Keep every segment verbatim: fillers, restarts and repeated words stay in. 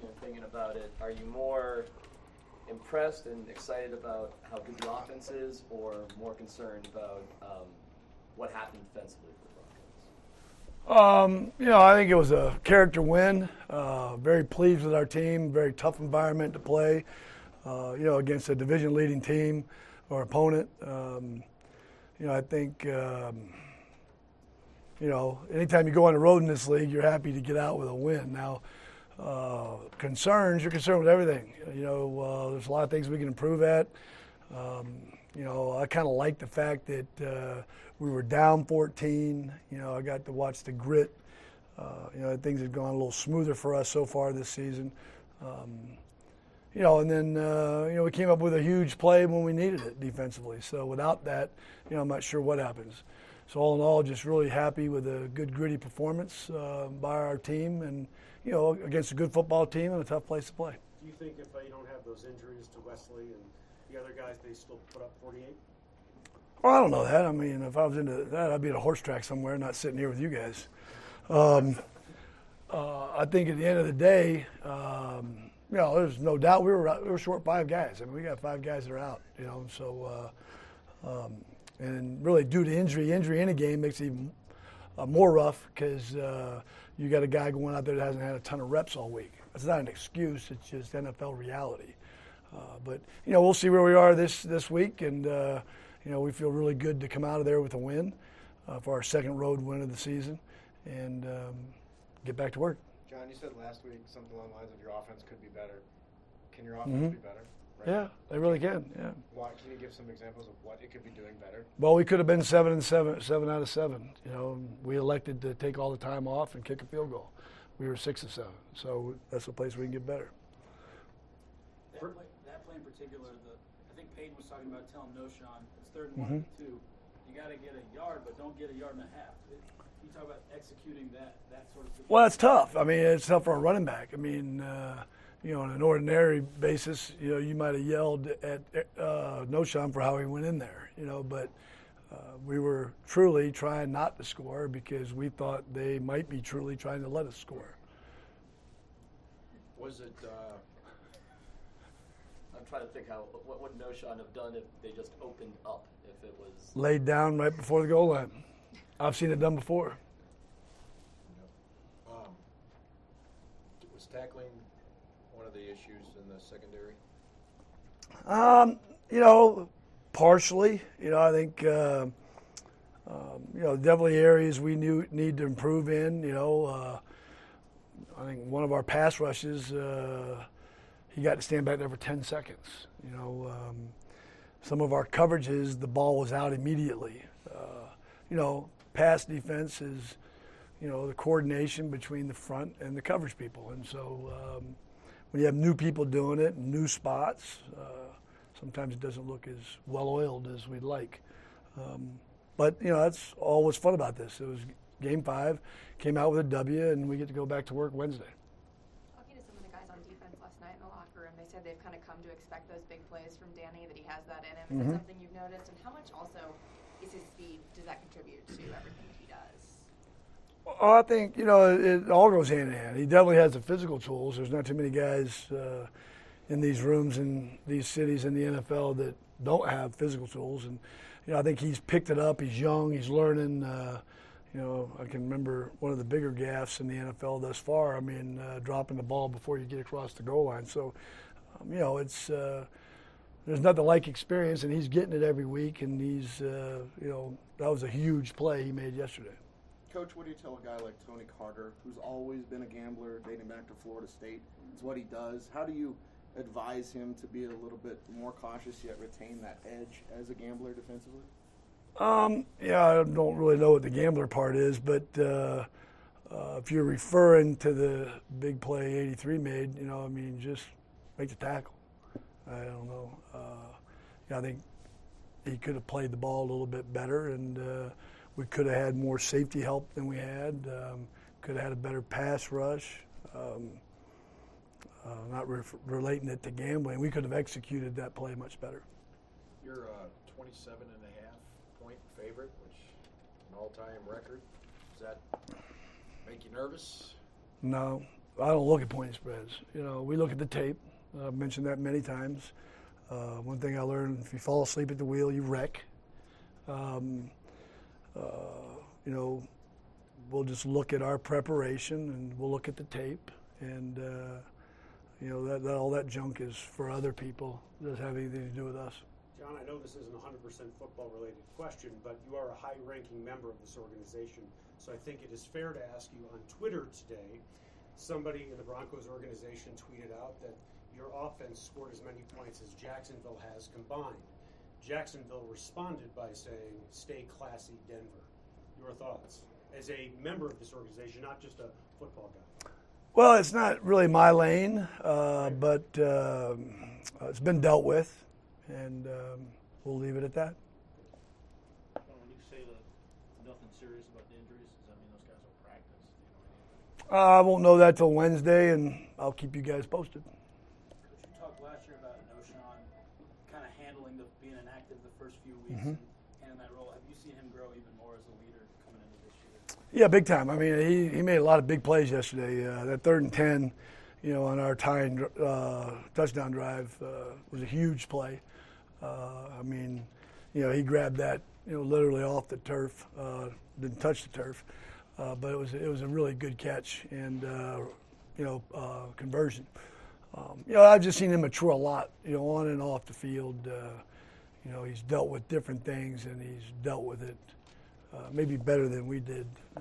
and thinking about it, are you more impressed and excited about how good the offense is, or more concerned about um, what happened defensively for the Broncos? Um, you know, I think it was a character win. Uh, very pleased with our team. Very tough environment to play. Uh, you know, against a division-leading team or opponent. Um, you know, I think. Um, You know, anytime you go on the road in this league, you're happy to get out with a win. Now, uh, concerns, you're concerned with everything. You know, uh, there's a lot of things we can improve at. Um, you know, I kind of like the fact that uh, we were down fourteen. You know, I got to watch the grit. Uh, you know, things have gone a little smoother for us so far this season. Um, you know, and then, uh, you know, we came up with a huge play when we needed it defensively. So without that, you know, I'm not sure what happens. So all in all, just really happy with a good, gritty performance uh, by our team, and you know, against a good football team and a tough place to play. Do you think if uh, you don't have those injuries to Wesley and the other guys, they still put up forty-eight? Well, I don't know that. I mean, if I was into that, I'd be at a horse track somewhere, not sitting here with you guys. Um, uh, I think at the end of the day, um, you know, there's no doubt we were we were short five guys. I mean, we got five guys that are out. You know, so. Uh, um, And really, due to injury, injury in a game makes it even uh, more rough because uh, you got a guy going out there that hasn't had a ton of reps all week. That's not an excuse; it's just N F L reality. Uh, but you know, we'll see where we are this this week, and uh, you know, we feel really good to come out of there with a win uh, for our second road win of the season, and um, get back to work. John, you said last week something along the lines of your offense could be better. Can your offense Mm-hmm. be better? Right Yeah, now? they really can. Yeah. Why, can you give some examples of what it could be doing better? Well, we could have been seven and seven, seven out of seven. You know, we elected to take all the time off and kick a field goal. We were six and seven, so that's a place we can get better. That play, that play in particular, the, I think Peyton was talking about telling Noshawn it's third and Mm-hmm. one and two. You got to get a yard, but don't get a yard and a half. It, you talk about executing that that sort of situation. Well, it's tough. I mean, it's tough for a running back. I mean, uh, you know, on an ordinary basis, you know, you might have yelled at uh, Noshawn for how he went in there, you know, but uh, we were truly trying not to score because we thought they might be truly trying to let us score. Was it? Uh, I'm trying to think how what would Noshawn have done if they just opened up, if it was Laid down right before the goal line. I've seen it done before. um, was tackling one of the issues in the secondary? Um, you know, partially. You know, I think, uh, um, you know, definitely areas we knew, need to improve in. You know, uh, I think one of our pass rushes, uh, he got to stand back there for ten seconds. You know, um, some of our coverages, the ball was out immediately. Uh, you know, pass defense is, you know, the coordination between the front and the coverage people. And so um, when you have new people doing it, new spots, uh, sometimes it doesn't look as well-oiled as we'd like. Um, but, you know, that's all what's fun about this. It was game five, came out with a W, and we get to go back to work Wednesday. Talking to some of the guys on defense last night in the locker room, they said they've kind of come to expect those big plays from Danny, that he has that in him. Is Mm-hmm. that something you've noticed? And how much also is his speed, does that contribute to everything that he does? Well, I think, you know, it, it all goes hand in hand. He definitely has the physical tools. There's not too many guys uh, in these rooms in these cities in the N F L that don't have physical tools. And, you know, I think he's picked it up. He's young. He's learning. Uh, you know, I can remember one of the bigger gaffes in the N F L thus far. I mean, uh, dropping the ball before you get across the goal line. So, um, you know, it's uh, there's nothing like experience, and he's getting it every week. And he's, uh, you know, that was a huge play he made yesterday. Coach, what do you tell a guy like Tony Carter, who's always been a gambler dating back to Florida State? It's what he does. How do you advise him to be a little bit more cautious yet retain that edge as a gambler defensively? Um, yeah, I don't really know what the gambler part is, but uh, uh, if you're referring to the big play eighty-three made, you know, I mean, just make the tackle. I don't know. Uh, yeah, I think he could have played the ball a little bit better, and uh, we could have had more safety help than we had. Um, could have had a better pass rush. Um, uh, not re- relating it to gambling, we could have executed that play much better. You're a twenty-seven and a half point favorite, which is an all-time record. Does that make you nervous? No, I don't look at point spreads. You know, we look at the tape. I've mentioned that many times. Uh, one thing I learned: if you fall asleep at the wheel, you wreck. Um, uh, you know, we'll just look at our preparation and we'll look at the tape, and uh, you know that, that all that junk is for other people. It doesn't have anything to do with us. John, I know this isn't a one hundred percent football-related question, but you are a high-ranking member of this organization, so I think it is fair to ask you on Twitter today, somebody in the Broncos organization tweeted out that your offense scored as many points as Jacksonville has combined. Jacksonville responded by saying, "Stay classy, Denver." Your thoughts as a member of this organization, not just a football guy? Well, it's not really my lane, uh, but uh, it's been dealt with, and um, we'll leave it at that. Well, when you say that nothing serious about the injuries, does that mean those guys will practice? Do you know anything? Uh, I won't know that till Wednesday, and I'll keep you guys posted. Coach, you talked last year about Noshawn kind of handling the being inactive the first few weeks Mhm. and handling that role. Have you seen him grow even more as a leader coming into this year? Yeah, big time. I mean, he, he made a lot of big plays yesterday. Uh, that third and ten, you know, on our tying uh, touchdown drive uh, was a huge play. Uh, I mean, you know, he grabbed that, you know, literally off the turf. Uh, didn't touch the turf, uh, but it was it was a really good catch and uh, you know uh, conversion. Um, you know, I've just seen him mature a lot, you know, on and off the field. Uh, you know, he's dealt with different things and he's dealt with it uh, maybe better than we did uh,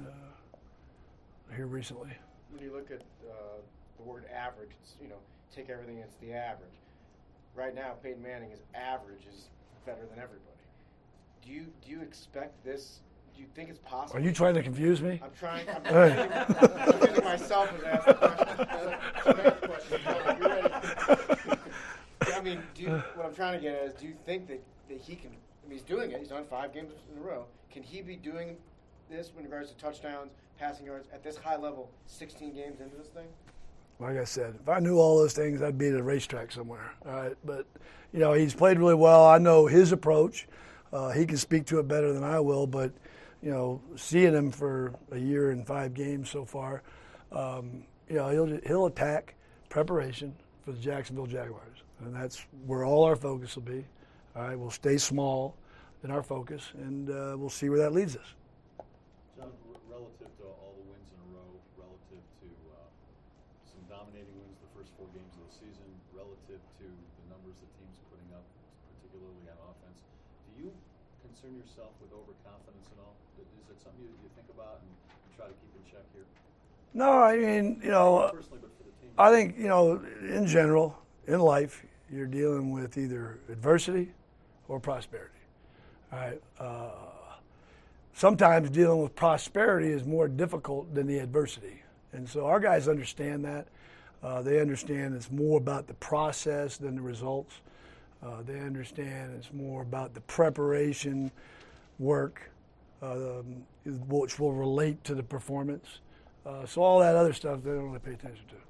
here recently. When you look at uh, the word average, it's, you know, take everything, it's the average. Right now, Peyton Manning is average is better than everybody. Do you do you expect this? Do you think it's possible? Are you trying to confuse me? I'm trying. I'm confusing, confusing myself as I ask the question. So that's the question. John, you're ready. I mean, do you, what I'm trying to get at is, do you think that, that he can? I mean, he's doing it. He's done five games in a row. Can he be doing this in regards to touchdowns, passing yards at this high level, sixteen games into this thing? Like I said, if I knew all those things, I'd be at a racetrack somewhere. All right, but you know, he's played really well. I know his approach. Uh, he can speak to it better than I will. But you know, seeing him for a year and five games so far, um, you know, he'll he'll attack preparation for the Jacksonville Jaguars, and that's where all our focus will be. All right, we'll stay small in our focus, and uh, we'll see where that leads us. John, r- relative to all the wins in a row, relative to uh, some dominating wins the first four games of the season, relative to the numbers the team's putting up, particularly on offense, do you concern yourself with overconfidence at all? Is it something you, you think about and, and try to keep in check here? No, I mean, you know, Not personally, but for the team. I think, you know, in general, in life, you're dealing with either adversity or prosperity. All right. Uh, sometimes dealing with prosperity is more difficult than the adversity. And so our guys understand that. Uh, they understand it's more about the process than the results. Uh, they understand it's more about the preparation work, uh, which will relate to the performance. Uh, so all that other stuff they don't really pay attention to.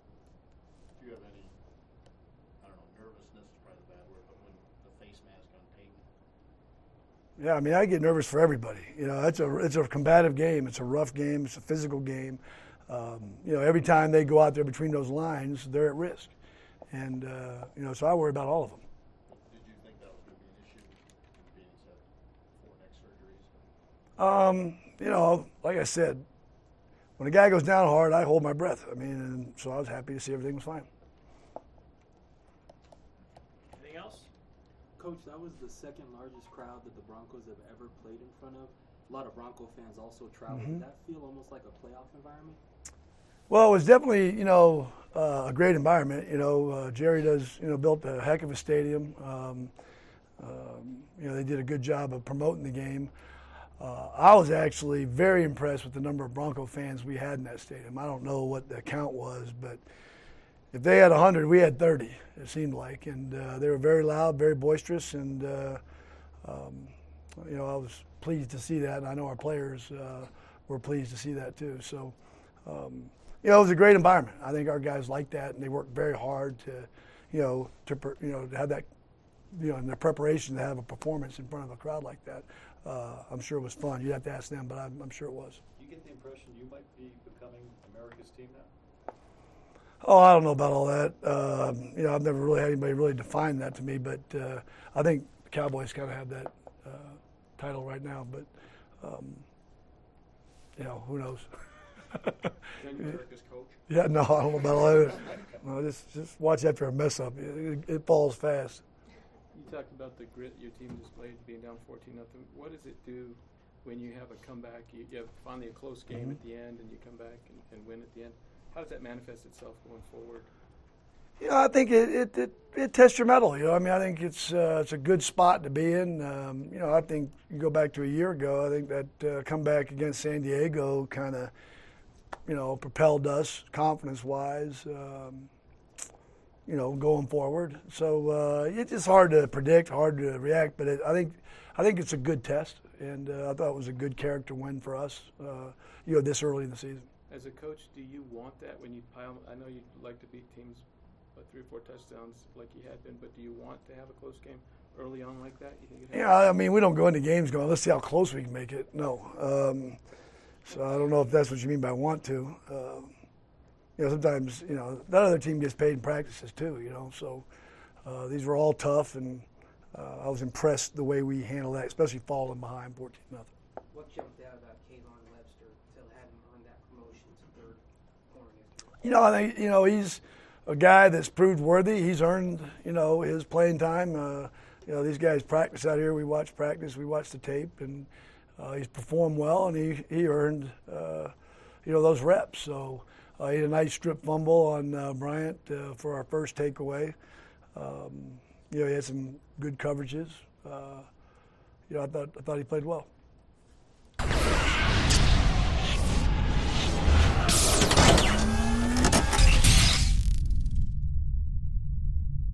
Do you have any, I don't know, nervousness is probably the bad word, but when the face mask on Peyton? Yeah, I mean, I get nervous for everybody. You know, it's a it's a combative game. It's a rough game. It's a physical game. Um, you know, every time they go out there between those lines, they're at risk. And, uh, you know, so I worry about all of them. Did you think that was going to be an issue being set for neck surgeries? Um, you know, like I said, when a guy goes down hard, I hold my breath. I mean, and so I was happy to see everything was fine. Anything else? Coach, that was the second largest crowd that the Broncos have ever played in front of. A lot of Bronco fans also traveled. Mm-hmm. Did that feel almost like a playoff environment? Well, it was definitely, you know, uh, a great environment. You know, uh, Jerry does, you know, built a heck of a stadium. Um, um, you know, they did a good job of promoting the game. Uh, I was actually very impressed with the number of Bronco fans we had in that stadium. I don't know what the count was, but if they had one hundred, we had thirty, it seemed like. And uh, they were very loud, very boisterous, and, uh, um, you know, I was pleased to see that. And I know our players uh, were pleased to see that too. So, um, you know, it was a great environment. I think our guys liked that, and they worked very hard to, you know, to you know to have that, you know, in their preparation to have a performance in front of a crowd like that. Uh, I'm sure it was fun. You'd have to ask them, but I'm, I'm sure it was. Do you get the impression you might be becoming America's team now? Oh, I don't know about all that. Uh, you know, I've never really had anybody really define that to me, but uh, I think the Cowboys kind of have that uh, title right now. But um, you know, who knows? Ken Kirk as coach. Yeah, no, I don't know about all that. No, just just watch after a mess up. It, it falls fast. You talked about the grit your team displayed being down fourteen nothing. What does it do when you have a comeback? You, you have finally a close game Mm-hmm. at the end, and you come back and, and win at the end. How does that manifest itself going forward? Yeah, I think it it, it, it tests your mettle. You know, I mean, I think it's uh, it's a good spot to be in. Um, you know, I think you go back to a year ago. I think that uh, comeback against San Diego kind of, you know, propelled us confidence-wise. Um, you know, going forward. So uh, it's just hard to predict, hard to react. But it, I think I think it's a good test, and uh, I thought it was a good character win for us. Uh, you know, this early in the season. As a coach, do you want that when you pile? I know you like to beat teams by three or four touchdowns like you had been, but do you want to have a close game early on like that? You think it Yeah, I mean, we don't go into games going, let's see how close we can make it. No. Um, so I don't know if that's what you mean by want to. Um, you know, sometimes, you know, that other team gets paid in practices too, you know. So uh, these were all tough, and uh, I was impressed the way we handled that, especially falling behind fourteen nothing. What jumped out about Kayvon Webster to have him earn that promotion to third corner yesterday? You know, I think, you know, he's a guy that's proved worthy. He's earned, you know, his playing time. Uh, you know, these guys practice out here. We watch practice. We watch the tape, and uh, he's performed well, and he, he earned, uh, you know, those reps. So uh, he had a nice strip fumble on uh, Bryant uh, for our first takeaway. Um, you know, he had some good coverages. Uh, you know, I thought I thought he played well.